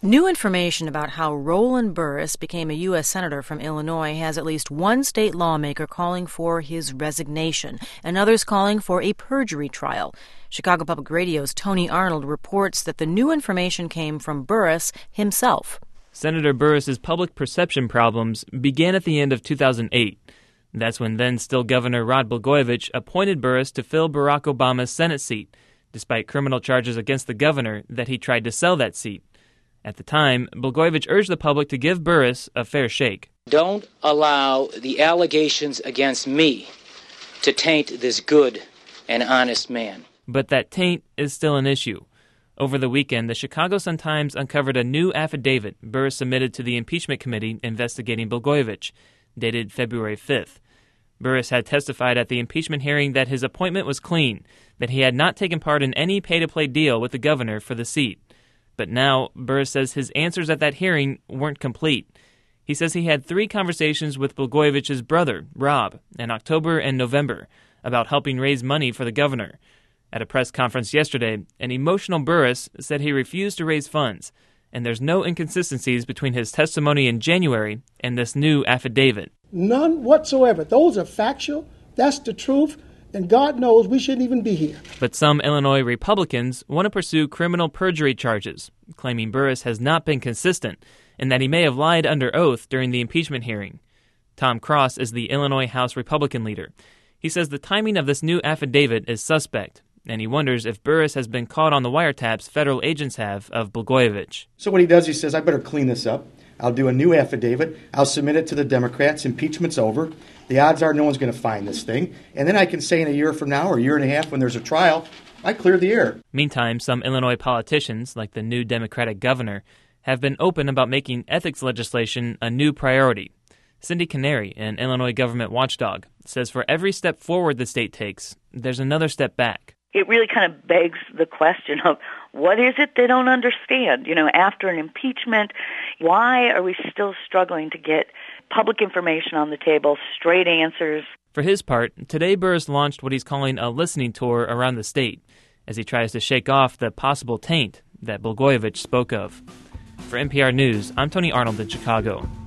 New information about how Roland Burris became a U.S. Senator from Illinois has at least one state lawmaker calling for his resignation and others calling for a perjury trial. Chicago Public Radio's Tony Arnold reports that the new information came from Burris himself. Senator Burris's public perception problems began at the end of 2008. That's when then-still Governor Rod Blagojevich appointed Burris to fill Barack Obama's Senate seat, despite criminal charges against the governor that he tried to sell that seat. At the time, Blagojevich urged the public to give Burris a fair shake. Don't allow the allegations against me to taint this good and honest man. But that taint is still an issue. Over the weekend, the Chicago Sun-Times uncovered a new affidavit Burris submitted to the impeachment committee investigating Blagojevich, dated February 5th. Burris had testified at the impeachment hearing that his appointment was clean, that he had not taken part in any pay-to-play deal with the governor for the seat. But now, Burris says his answers at that hearing weren't complete. He says he had 3 conversations with Blagojevich's brother, Rob, in October and November, about helping raise money for the governor. At a press conference yesterday, an emotional Burris said he refused to raise funds, and there's no inconsistencies between his testimony in January and this new affidavit. None whatsoever. Those are factual. That's the truth. And God knows we shouldn't even be here. But some Illinois Republicans want to pursue criminal perjury charges, claiming Burris has not been consistent and that he may have lied under oath during the impeachment hearing. Tom Cross is the Illinois House Republican leader. He says the timing of this new affidavit is suspect, and he wonders if Burris has been caught on the wiretaps federal agents have of Blagojevich. So what he does, he says, I better clean this up. I'll do a new affidavit. I'll submit it to the Democrats. Impeachment's over. The odds are no one's going to find this thing. And then I can say in a year from now or a year and a half when there's a trial, I cleared the air. Meantime, some Illinois politicians, like the new Democratic governor, have been open about making ethics legislation a new priority. Cindy Canary, an Illinois government watchdog, says for every step forward the state takes, there's another step back. It really kind of begs the question of what is it they don't understand? After an impeachment, why are we still struggling to get public information on the table, straight answers? For his part, today Burris launched what he's calling a listening tour around the state as he tries to shake off the possible taint that Blagojevich spoke of. For NPR News, I'm Tony Arnold in Chicago.